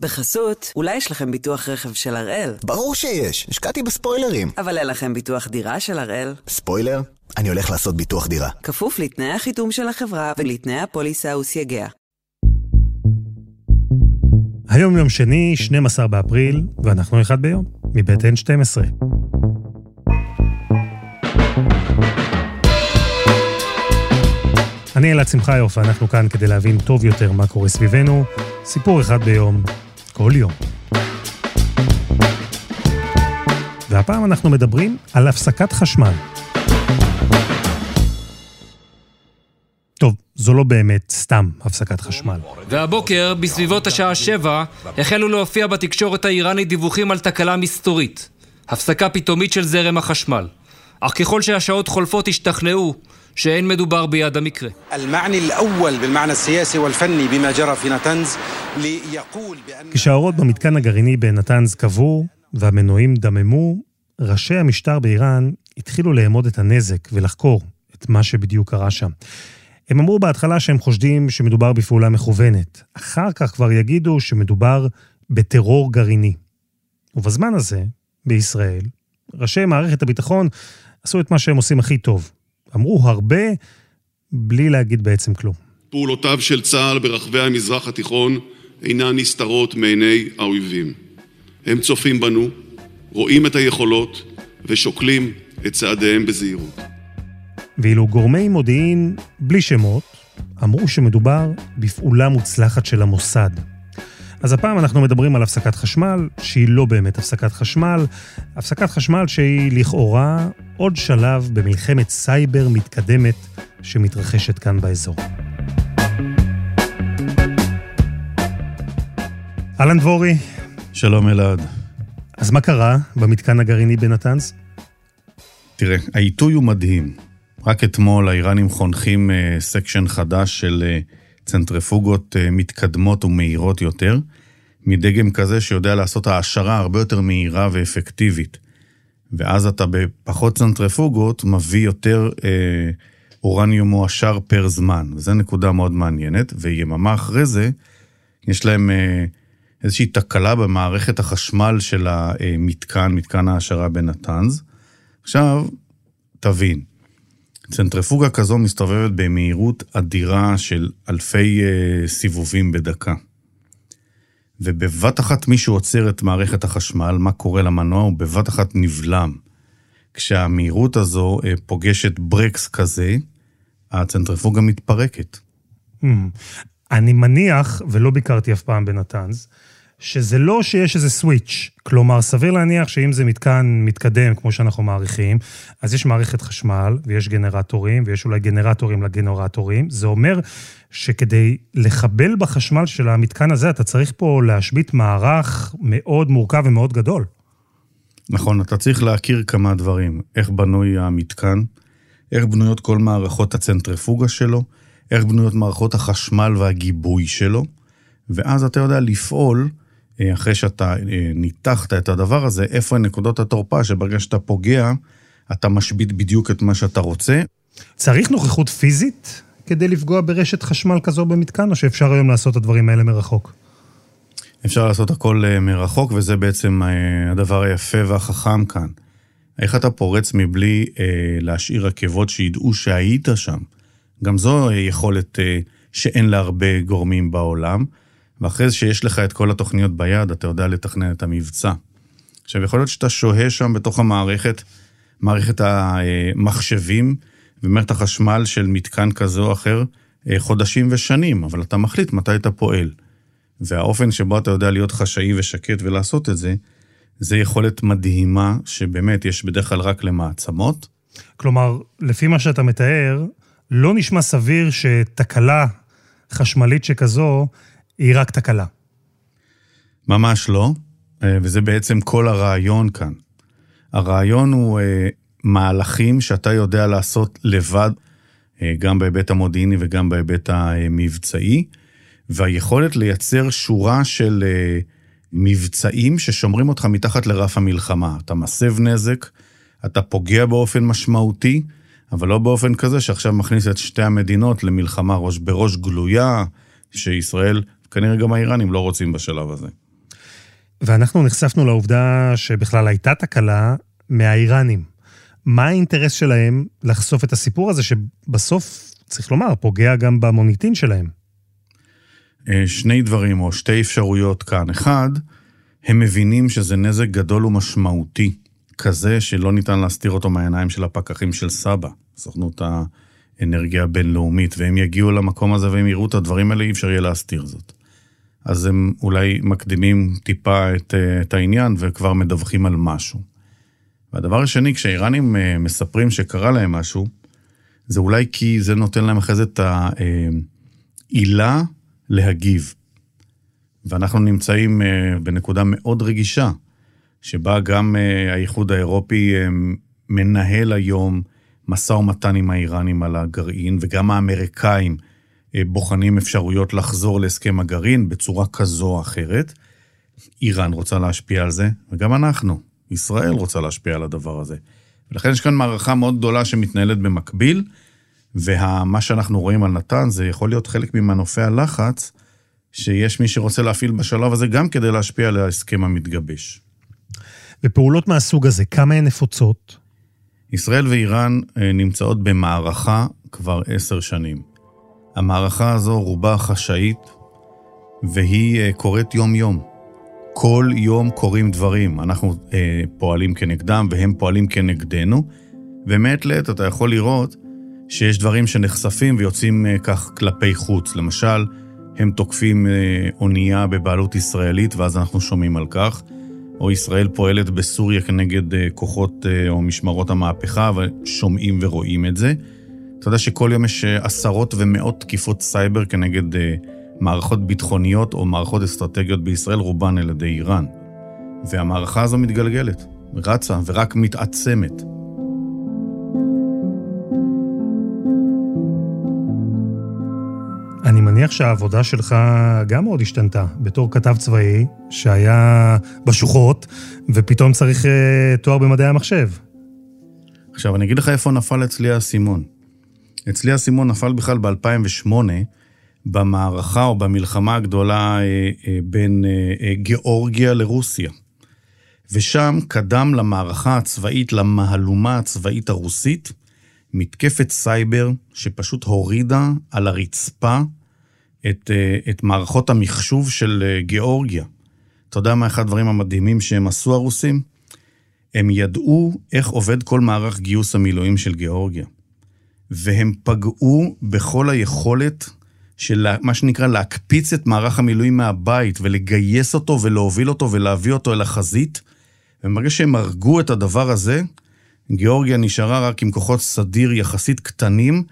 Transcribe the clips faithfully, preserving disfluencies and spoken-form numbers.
בחסות, אולי יש לכם ביטוח רכב של הראל? ברור שיש, השקעתי בספוילרים. אבל אין לכם ביטוח דירה של הראל? ספוילר? אני הולך לעשות ביטוח דירה. כפוף לתנאי החיתום של החברה ולתנאי הפוליסה וסייגיה. היום יום שני, שנים עשר באפריל, ואנחנו אחד ביום, מבית אן שתים עשרה. אני אלעד שמחיוף, ואנחנו כאן כדי להבין טוב יותר מה קורה סביבנו. סיפור אחד ביום, כל יום. והפעם אנחנו מדברים על הפסקת חשמל. טוב, זו לא באמת סתם הפסקת חשמל. והבוקר, בסביבות השעה שבע, החלו להופיע בתקשורת האיראנית דיווחים על תקלה מסתורית. הפסקה פתאומית של זרם החשמל. אך ככל שהשעות חולפות השתכנעו שאין מדובר ביד המקרה. المعني الأول بالمعنى السياسي والفني بما جرى في نتنز ليقول بأن כשהאורות במתקן הגרעיני בנתנז קבעו והמנועים דממו, ראשי המשטר באיראן התחילו לאמוד את הנזק ולחקור את מה שבדיוק קרה שם. הם אמרו בהתחלה שהם חושדים שמדובר בפעולה מכוונת. אחר כך כבר יגידו שמדובר בטרור גרעיני. ובזמן הזה, בישראל, ראשי מערכת הביטחון עשו את מה שהם עושים הכי טוב. אמרו הרבה בלי להגיד בעצם כלום. פעולותיו של צה"ל ברחבי המזרח התיכון אינן נסתרות מעיני האויבים. הם צופים בנו, רואים את היכולות ושוקלים את צעדיהם בזהירות. ואילו גורמי מודיעין בלי שמות אמרו שמדובר בפעולה מוצלחת של המוסד. אז הפעם אנחנו מדברים על הפסקת חשמל, שהיא לא באמת הפסקת חשמל, הפסקת חשמל שהיא לכאורה עוד שלב במלחמת סייבר מתקדמת שמתרחשת כאן באזור. אלן דבורי. שלום אלעד. אז מה קרה במתקן הגרעיני בנתנז? תראה, העיתוי הוא מדהים. רק אתמול האיראנים חונכים uh, סקשן חדש של uh, צנטריפוגות uh, מתקדמות ומהירות יותר, מדגם כזה שיודע לעשות העשרה הרבה יותר מהירה ואפקטיבית. ואז אתה בפחות צנטריפוגות מביא יותר uh, אורניום מועשר פר זמן. וזו נקודה מאוד מעניינת, ויממה אחרי זה יש להם uh, איזושהי תקלה במערכת החשמל של המתקן, מתקן העשרה בנתנז. עכשיו, תבין, צנטריפוגה כזו מסתובבת במהירות אדירה של אלפי uh, סיבובים בדקה. ובבת אחת מישהו עוצר את מערכת החשמל, מה קורה למנוע, הוא בבת אחת נבלם. כשהמהירות הזו uh, פוגשת ברקס כזה, הצנטריפוגה מתפרקת. Mm. אני מניח, ולא ביקרתי אף פעם בנתנז, שזה לא שיש איזה סוויץ', כלומר, סביר להניח שאם זה מתקן מתקדם, כמו שאנחנו מעריכים, אז יש מערכת חשמל, ויש גנרטורים, ויש אולי גנרטורים לגנרטורים, זה אומר שכדי לחבל בחשמל של המתקן הזה, אתה צריך פה להשבית מערך מאוד מורכב ומאוד גדול. נכון, אתה צריך להכיר כמה דברים, איך בנוי המתקן, איך בנויות כל מערכות הצנטריפוגה שלו, איך בנויות מערכות החשמל והגיבוי שלו, ואז אתה יודע לפעול, אחרי שאתה ניתחת את הדבר הזה, איפה נקודות התורפה, שברגע שאתה פוגע, אתה משבית בדיוק את מה שאתה רוצה. צריך נוכחות פיזית כדי לפגוע ברשת חשמל כזו במתקן, או שאפשר היום לעשות את הדברים האלה מרחוק? אפשר לעשות הכל מרחוק, וזה בעצם הדבר היפה והחכם כאן. איך אתה פורץ מבלי להשאיר עקבות שידעו שהיית שם? גם זו יכולת שאין לה הרבה גורמים בעולם, ואחרי זה שיש לך את כל התוכניות ביד, אתה יודע לתכנן את המבצע. עכשיו, יכול להיות שאתה שוהה שם בתוך המערכת, מערכת המחשבים, ומערכת החשמל של מתקן כזה או אחר, חודשים ושנים, אבל אתה מחליט מתי אתה פועל. והאופן שבו אתה יודע להיות חשאי ושקט ולעשות את זה, זה יכולת מדהימה, שבאמת יש בדרך כלל רק למעצמות. כלומר, לפי מה שאתה מתאר, לא נשמע סביר שתקלה חשמלית שכזו, היא רק תקלה. ממש לא, וזה בעצם כל הרעיון כאן. הרעיון הוא מהלכים שאתה יודע לעשות לבד, גם בהיבט המודיעיני וגם בהיבט המבצעי, והיכולת לייצר שורה של מבצעים ששומרים אותך מתחת לרף המלחמה. אתה מסב נזק, אתה פוגע באופן משמעותי, אבל לא באופן כזה שעכשיו מכניס את שתי המדינות למלחמה ראש בראש גלויה, שישראל, כנראה גם האיראנים לא רוצים בשלב הזה. ואנחנו נחשפנו לעובדה שבכלל הייתה תקלה מהאיראנים. מה האינטרס שלהם לחשוף את הסיפור הזה, שבסוף, צריך לומר, פוגע גם במוניטין שלהם? שני דברים או שתי אפשרויות כאן. אחד, הם מבינים שזה נזק גדול ומשמעותי, כזה שלא ניתן להסתיר אותו מהעיניים של הפקחים של סבא, סוכנות האנרגיה הבינלאומית, והם יגיעו למקום הזה והם יראו את הדברים האלה, אי אפשר יהיה להסתיר זאת. אז הם אולי מקדימים טיפה את, את העניין וכבר מדווחים על משהו. והדבר השני, כשהאיראנים מספרים שקרה להם משהו, זה אולי כי זה נותן להם אחרי זה את העילה להגיב. ואנחנו נמצאים בנקודה מאוד רגישה, שבה גם האיחוד האירופי מנהל היום מסע ומתן עם האיראנים על הגרעין, וגם האמריקאים בוחנים אפשרויות לחזור להסכם הגרעין בצורה כזו או אחרת. איראן רוצה להשפיע על זה, וגם אנחנו, ישראל רוצה להשפיע על הדבר הזה. ולכן יש כאן מערכה מאוד גדולה שמתנהלת במקביל, ומה שאנחנו רואים על נתן, זה יכול להיות חלק ממנופי הלחץ, שיש מי שרוצה להפעיל בשלב הזה, גם כדי להשפיע על ההסכם המתגבש. ופעולות מהסוג הזה, כמה הן נפוצות? ישראל ואיראן נמצאות במערכה כבר עשר שנים. המערכה הזו רובה חשאית, והיא קורית יום יום. כל יום קורים דברים. אנחנו אה, פועלים כנגדם, והם פועלים כנגדנו, ומעת לעת אתה יכול לראות שיש דברים שנחשפים ויוצאים אה, כך כלפי חוץ. למשל, הם תוקפים אה, אונייה בבעלות ישראלית, ואז אנחנו שומעים על כך, או ישראל פועלת בסוריה כנגד אה, כוחות אה, או משמרות המהפכה, ושומעים ורואים את זה. אתה יודע שכל יום יש עשרות ומאות תקיפות סייבר כנגד אה, מערכות ביטחוניות או מערכות אסטרטגיות בישראל, רובן על ידי איראן. והמערכה הזו מתגלגלת, רצה ורק מתעצמת. אני מניח שהעבודה שלך גם מאוד השתנתה, בתור כתב צבאי שהיה בשוחות, ופתאום צריך uh, תואר במדעי המחשב. עכשיו, אני אגיד לך איפה נפל אצלי הסימון. אצלי הסימון נפל בכלל ב-אלפיים ושמונה, במערכה או במלחמה הגדולה אה, אה, בין אה, אה, גיאורגיה לרוסיה. ושם קדם למערכה הצבאית, למהלומה הצבאית הרוסית, מתקפת סייבר שפשוט הורידה על הרצפה את, את מערכות המחשוב של גיאורגיה. אתה יודע מה אחד הדברים המדהימים שהם עשו הרוסים? הם ידעו איך עובד כל מערך גיוס המילואים של גיאורגיה. והם פגעו בכל היכולת של מה שנקרא להקפיץ את מערך המילואים מהבית ולגייס אותו ולהוביל אותו ולהביא אותו אל החזית. וברגע שהם הרגו את הדבר הזה, גיאורגיה נשארה רק עם כוחות סדיר יחסית קטנים,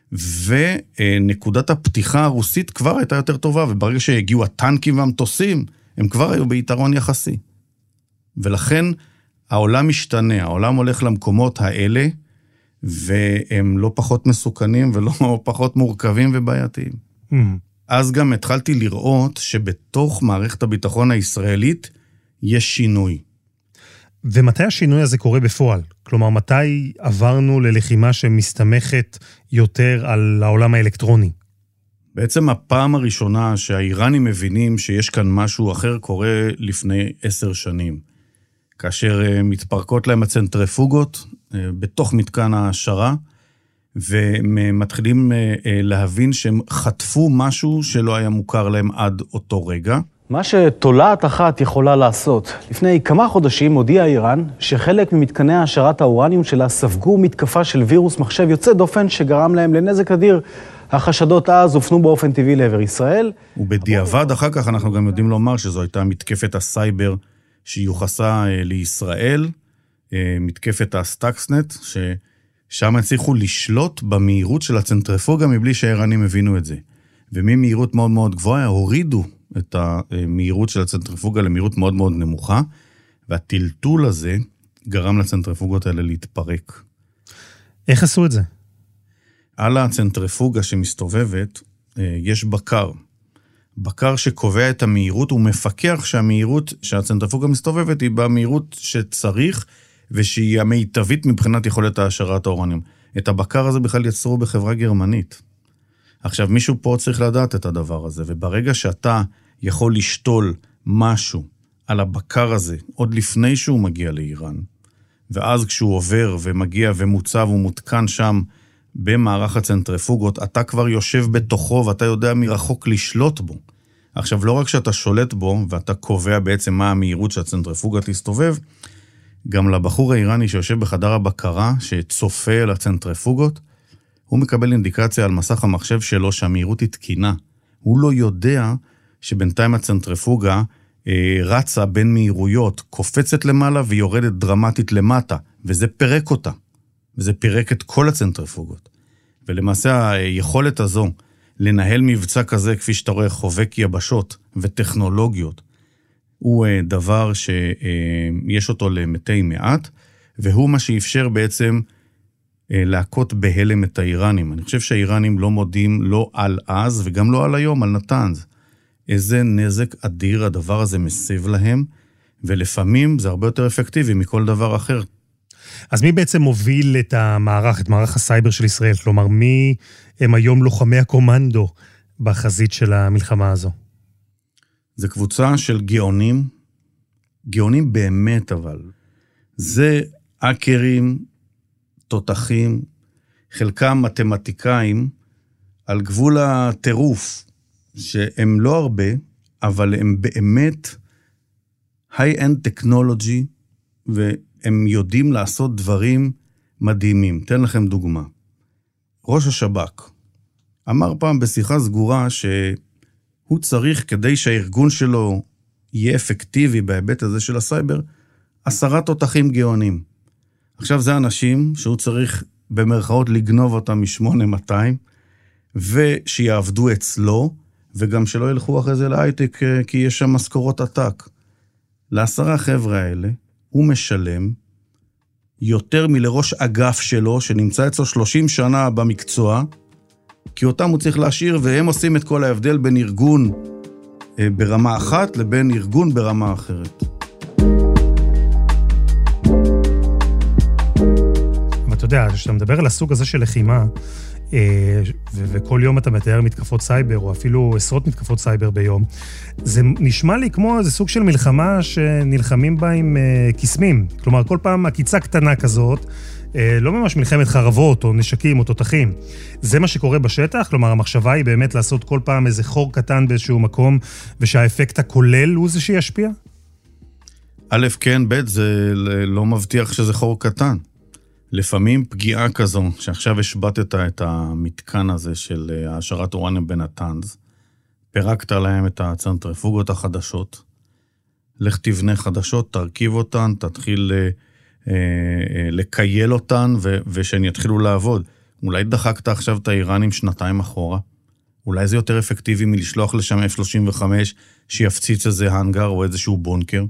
ונקודת הפתיחה הרוסית כבר הייתה יותר טובה, וברגע שהגיעו הטנקים והמטוסים, הם כבר היו ביתרון יחסי. ולכן העולם משתנה, העולם הולך למקומות האלה, והם לא פחות מסוכנים ולא פחות מורכבים ובעייתיים. Mm. אז גם התחלתי לראות שבתוך מערכת הביטחון הישראלית יש שינוי. ומתי השינוי הזה קורה בפועל? כלומר, מתי עברנו ללחימה שמסתמכת יותר על העולם האלקטרוני? בעצם הפעם הראשונה שהאיראנים מבינים שיש כאן משהו אחר קורה לפני עשר שנים. כאשר מתפרקות להם הצנטריפוגות בתוך מתקן ההשערה, ומתחילים להבין שהם חטפו משהו שלא היה מוכר להם עד אותו רגע. מה שתולעת אחת יכולה לעשות. לפני כמה חודשים הודיעה איראן שחלק ממתקני העשרת האורניום שלה ספגו מתקפה של וירוס מחשב יוצא דופן שגרם להם לנזק אדיר. החשדות אז הופנו באופן טבעי לעבר ישראל. ובדיעבד אחר כך אנחנו גם יודעים לומר שזו הייתה מתקפת הסייבר שיוחסה לישראל, מתקפת הסטאקסנט, ששם הצליחו לשלוט במהירות של הצנטריפוגה מבלי שהאיראנים הבינו את זה. וממהירות מאוד מאוד גבוהה הורידו את המהירות של הצנטריפוגה למהירות מאוד מאוד נמוכה, והטלטול הזה גרם לצנטריפוגות האלה להתפרק. איך עשו את זה? על הצנטריפוגה שמסתובבת יש בקר. בקר שקובע את המהירות, הוא מפקח שהמהירות שהצנטריפוגה מסתובבת היא במהירות שצריך, ושהיא המיטבית מבחינת יכולת העשרת האורניום. את הבקר הזה בכלל יצרו בחברה גרמנית. עכשיו, מישהו פה צריך לדעת את הדבר הזה, וברגע שאתה יכול לשתול משהו על הבקר הזה, עוד לפני שהוא מגיע לאיראן, ואז כשהוא עובר ומגיע ומוצב ומותקן שם במערך הצנטריפוגות, אתה כבר יושב בתוכו ואתה יודע מרחוק לשלוט בו. עכשיו, לא רק שאתה שולט בו ואתה קובע בעצם מה המהירות שהצנטריפוגה תסתובב, גם לבחור האיראני שיושב בחדר הבקרה, שצופה על הצנטריפוגות, הוא מקבל אינדיקציה על מסך המחשב שלו שהמהירות היא תקינה. הוא לא יודע שבינתיים הצנטריפוגה אה, רצה בין מהירויות, קופצת למעלה ויורדת דרמטית למטה, וזה פרק אותה. וזה פירק את כל הצנטריפוגות. ולמעשה היכולת הזו לנהל מבצע כזה, כפי שאתה רואה, חובק יבשות וטכנולוגיות, הוא דבר שיש אותו למתי מעט, והוא מה שאפשר בעצם להכות בהלם את האיראנים. אני חושב שהאיראנים לא מודים לא על אז וגם לא על היום, על נתנז. איזה נזק אדיר הדבר הזה מסב להם, ולפעמים זה הרבה יותר אפקטיבי מכל דבר אחר. אז מי בעצם מוביל את המערך, את מערך הסייבר של ישראל? כלומר, מי הם היום לוחמי הקומנדו בחזית של המלחמה הזו? זה קבוצה של גאונים, גאונים באמת אבל. זה אקרים, תותחים, חלקם מתמטיקאים, על גבול הטירוף, שהם לא הרבה, אבל הם באמת high-end technology, והם יודעים לעשות דברים מדהימים. תן לכם דוגמה. ראש השב"כ אמר פעם בשיחה סגורה שהוא צריך, כדי שהארגון שלו יהיה אפקטיבי בהיבט הזה של הסייבר, עשרה תותחים גאונים. עכשיו זה אנשים שהוא צריך במרכאות לגנוב אותם מ-שמונה מאתיים, ושיעבדו אצלו, וגם שלא ילכו אחרי זה להייטק, כי יש שם משכורות עתק. לעשרה החבר'ה האלה, הוא משלם יותר מלראש אגף שלו, שנמצא אצלו שלושים שנה במקצוע, כי אותם הוא צריך להשאיר, והם עושים את כל ההבדל בין ארגון ברמה אחת, לבין ארגון ברמה אחרת. אבל אתה יודע, כשאתה מדבר על הסוג הזה של לחימה, וכל יום אתה מתאר מתקפות סייבר, או אפילו עשרות מתקפות סייבר ביום, זה נשמע לי כמו איזה סוג של מלחמה שנלחמים בה עם קסמים. כלומר, כל פעם הקיצה קטנה כזאת, לא ממש מלחמת חרבות או נשקים או תותחים. זה מה שקורה בשטח? כלומר, המחשבה היא באמת לעשות כל פעם איזה חור קטן באיזשהו מקום, ושהאפקט הכולל הוא זה שישפיע? א', כן, ב', זה לא מבטיח שזה חור קטן. לפעמים פגיעה כזו, שעכשיו השבטת את המתקן הזה של העשרת אורניום בנתנז, פירקת להם את הצנטריפוגות החדשות, לך תבנה חדשות, תרכיב אותן, תתחיל אה, אה, לקייל אותן, ו- ושהן יתחילו לעבוד. אולי דחקת עכשיו את האיראנים שנתיים אחורה, אולי זה יותר אפקטיבי מלשלוח לשם אף שלושים וחמש, שיפציץ איזה הנגר או איזשהו בונקר.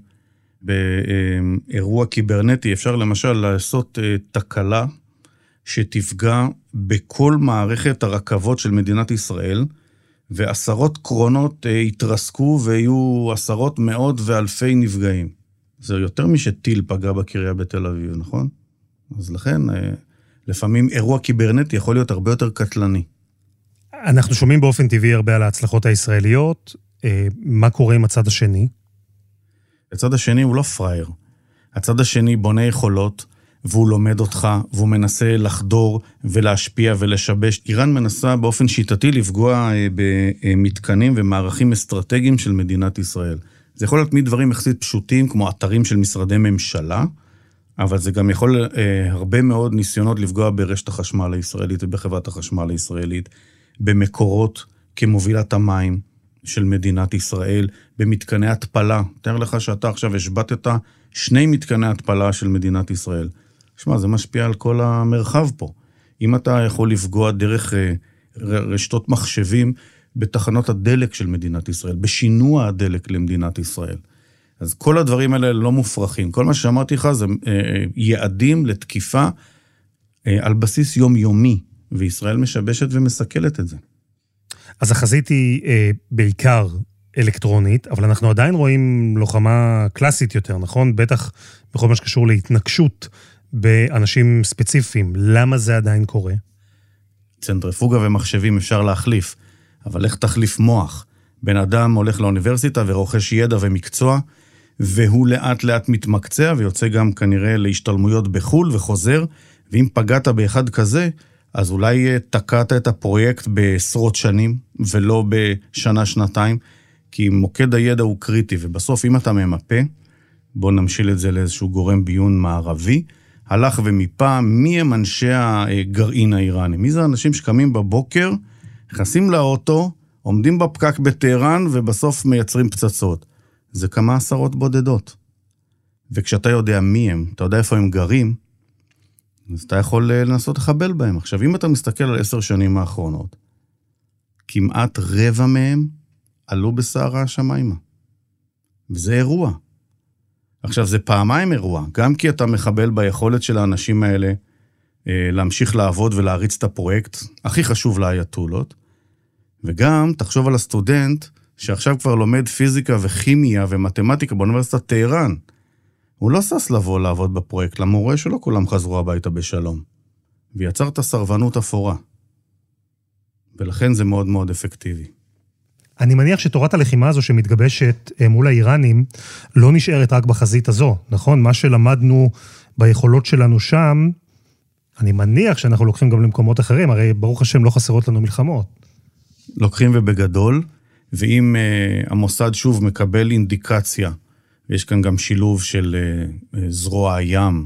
באירוע קיברנטי אפשר למשל לעשות תקלה שתפגע בכל מערכת הרכבות של מדינת ישראל, ועשרות קרונות יתרסקו ויהיו עשרות מאות ואלפי נפגעים. זה יותר משטיל פגע בקריה בתל אביב, נכון? אז לכן, לפעמים אירוע קיברנטי יכול להיות הרבה יותר קטלני. אנחנו שומעים באופן טבעי הרבה על ההצלחות הישראליות. מה קורה עם הצד השני? הצד השני הוא לא פרייר. הצד השני בונה יכולות, והוא לומד אותך, והוא מנסה לחדור ולהשפיע ולשבש. איראן מנסה באופן שיטתי לפגוע במתקנים ומערכים אסטרטגיים של מדינת ישראל. זה יכול להיות מדברים יחסית פשוטים, כמו אתרים של משרדי ממשלה, אבל זה גם יכול הרבה מאוד ניסיונות לפגוע ברשת החשמל הישראלית ובחברת החשמל הישראלית, במקורות כמובילת המים של מדינת ישראל, במתקני התפלה. תאר לך שאתה עכשיו השבטת שני מתקני התפלה של מדינת ישראל. שמע, זה משפיע על כל המרחב פה. אם אתה יכול לפגוע דרך רשתות מחשבים בתחנות הדלק של מדינת ישראל, בשינוע הדלק למדינת ישראל. אז כל הדברים האלה לא מופרכים. כל מה שאמרתי לך זה יעדים לתקיפה על בסיס יומיומי, וישראל משבשת ומסכלת את זה. אז החזית היא אה, בעיקר אלקטרונית, אבל אנחנו עדיין רואים לוחמה קלאסית יותר, נכון? בטח בכל מה שקשור להתנגשות באנשים ספציפיים. למה זה עדיין קורה? צנטריפוגה ומחשבים אפשר להחליף, אבל איך תחליף מוח? בן אדם הולך לאוניברסיטה ורוכש ידע ומקצוע, והוא לאט לאט מתמקצע, ויוצא גם כנראה להשתלמויות בחול וחוזר, ואם פגעת באחד כזה, אז אולי תקעת את הפרויקט בעשרות שנים, ולא בשנה, שנתיים, כי מוקד הידע הוא קריטי, ובסוף אם אתה ממפה, בוא נמשיל את זה לאיזשהו גורם ביון מערבי, הלך ומיפה מי הם אנשי הגרעין האיראני, מי זה האנשים שקמים בבוקר, נכנסים לאוטו, עומדים בפקק בטהרן, ובסוף מייצרים פצצות. זה כמה עשרות בודדות. וכשאתה יודע מי הם, אתה יודע איפה הם גרים, אז אתה יכול לנסות לחבל בהם. עכשיו, אם אתה מסתכל על עשר שנים האחרונות, כמעט רבע מהם עלו בסערה השמיימה. וזה אירוע. עכשיו, זה פעמיים אירוע, גם כי אתה מחבל ביכולת של האנשים האלה אה, להמשיך לעבוד ולהריץ את הפרויקט, הכי חשוב לאייתולות, וגם תחשוב על הסטודנט שעכשיו כבר לומד פיזיקה וכימיה ומתמטיקה באוניברסיטת טהרן. הוא לא סס לבוא לעבוד בפרויקט, למורה שלו כולם חזרו הביתה בשלום. ויצר את הסרבנות אפורה. ולכן זה מאוד מאוד אפקטיבי. אני מניח שתורת הלחימה הזו שמתגבשת מול האיראנים לא נשארת רק בחזית הזו, נכון? מה שלמדנו ביכולות שלנו שם, אני מניח שאנחנו לוקחים גם למקומות אחרים, הרי ברוך השם לא חסרות לנו מלחמות. לוקחים ובגדול, ואם uh, המוסד שוב מקבל אינדיקציה, ויש כאן גם שילוב של uh, זרוע הים,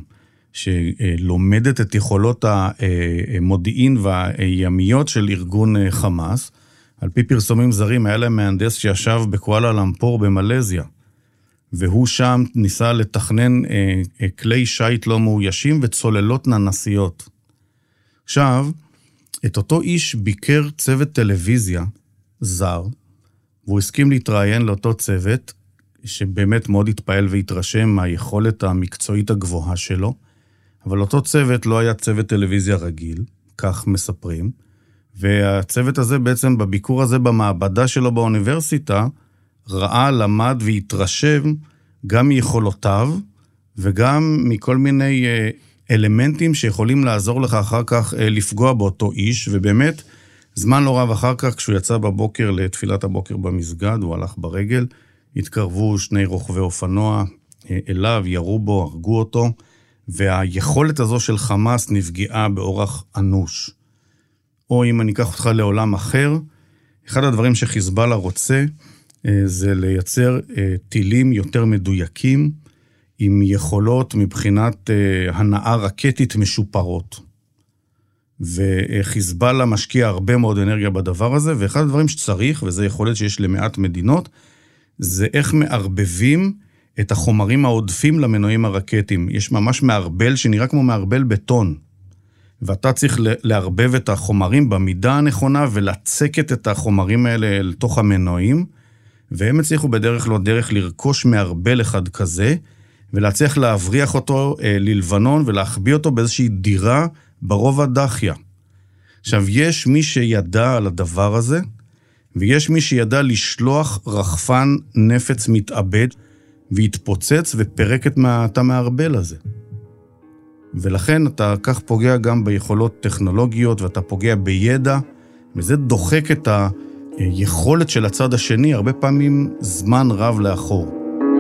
שלומדת את יכולות המודיעין והימיות של ארגון uh, חמאס, על פי פרסומים זרים, היה להם מהנדס שישב בקואלה למפור במלזיה, והוא שם ניסה לתכנן אה, אה, כלי שייט לא מאוישים וצוללות ננסיות. עכשיו, את אותו איש ביקר צוות טלוויזיה זר, והוא הסכים להתראיין לאותו צוות, שבאמת מאוד התפעל והתרשם מהיכולת המקצועית הגבוהה שלו, אבל אותו צוות לא היה צוות טלוויזיה רגיל, כך מספרים, והצוות הזה בעצם בביקור הזה במעבדה שלו באוניברסיטה, ראה, למד והתרשם גם מיכולותיו, וגם מכל מיני אלמנטים שיכולים לעזור לך אחר כך לפגוע באותו איש, ובאמת, זמן לא רב אחר כך, כשהוא יצא בבוקר לתפילת הבוקר במסגד, הוא הלך ברגל, התקרבו שני רוכבי אופנוע אליו, ירו בו, הרגו אותו, והיכולת הזו של חמאס נפגעה באורח אנוש. או אם אני אקח אותך לעולם אחר, אחד הדברים שחיזבאללה רוצה, זה לייצר טילים יותר מדויקים, עם יכולות מבחינת הנעה רקטית משופרות. וחיזבאללה משקיע הרבה מאוד אנרגיה בדבר הזה, ואחד הדברים שצריך, וזה יכולת שיש למעט מדינות, זה איך מערבבים את החומרים העודפים למנועים הרקטיים. יש ממש מערבל שנראה כמו מערבל בטון, ואתה צריך לערבב את החומרים במידה הנכונה, ולצקת את החומרים האלה לתוך המנועים, והם הצליחו בדרך לא דרך לרכוש מערבל אחד כזה, ולהצליח להבריח אותו אה, ללבנון, ולהחביא אותו באיזושהי דירה ברובע דחיה. עכשיו, יש מי שידע על הדבר הזה, ויש מי שידע לשלוח רחפן נפץ מתאבד, והתפוצץ ופרק את את המערבל הזה. ולכן אתה כך פוגע גם ביכולות טכנולוגיות, ואתה פוגע בידע, וזה דוחק את היכולת של הצד השני, הרבה פעמים זמן רב לאחור.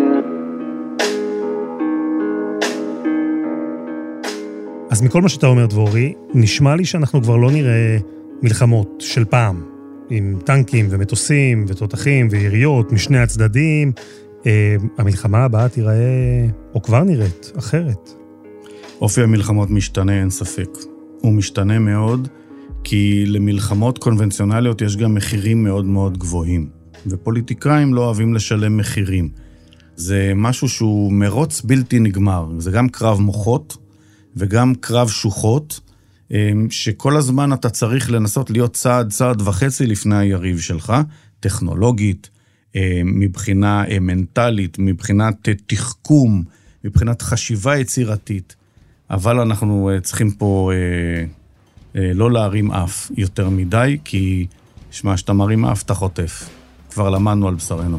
אז מכל מה שאתה אומר, דבורי, נשמע לי שאנחנו כבר לא נראה מלחמות של פעם, עם טנקים ומטוסים ותותחים ויריות משני הצדדים. המלחמה הבאה תיראה, או כבר נראית, אחרת. אופי המלחמות משתנה, אין ספק. הוא משתנה מאוד, כי למלחמות קונבנציונליות יש גם מחירים מאוד מאוד גבוהים. ופוליטיקאים לא אוהבים לשלם מחירים. זה משהו שהוא מרוץ בלתי נגמר. זה גם קרב מוחות, וגם קרב שוחות, שכל הזמן אתה צריך לנסות להיות צעד, צעד וחצי לפני היריב שלך, טכנולוגית, מבחינה מנטלית, מבחינת תחכום, מבחינת חשיבה יצירתית, אבל אנחנו צריכים פה לא להרים אף יותר מדי, כי שמה שאתה מרים אף אתה חוטף. כבר למדנו על בשרנו.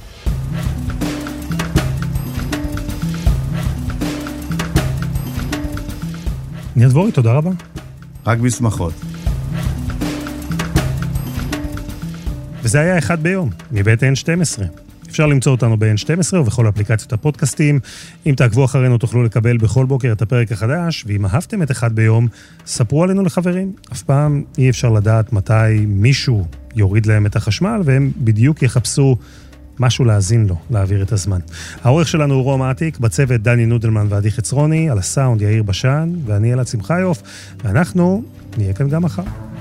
ניר דבורי, תודה רבה. רק בשמחות. וזה היה אחד ביום, מבית אן שתים עשרה. אפשר למצוא אותנו ב-אן שתים עשרה ובכל אפליקציות הפודקאסטים. אם תעקבו אחרינו תוכלו לקבל בכל בוקר את הפרק החדש, ואם אהבתם את אחד ביום, ספרו עלינו לחברים. אף פעם אי אפשר לדעת מתי מישהו יוריד להם את החשמל, והם בדיוק יחפשו משהו להזין לו, להעביר את הזמן. העורך שלנו הוא רום עתיק, בצוות דני נודלמן ועדי חצרוני, על הסאונד יאיר בשן, ואני אלעד שמחיוף, ואנחנו נהיה כאן גם מחר.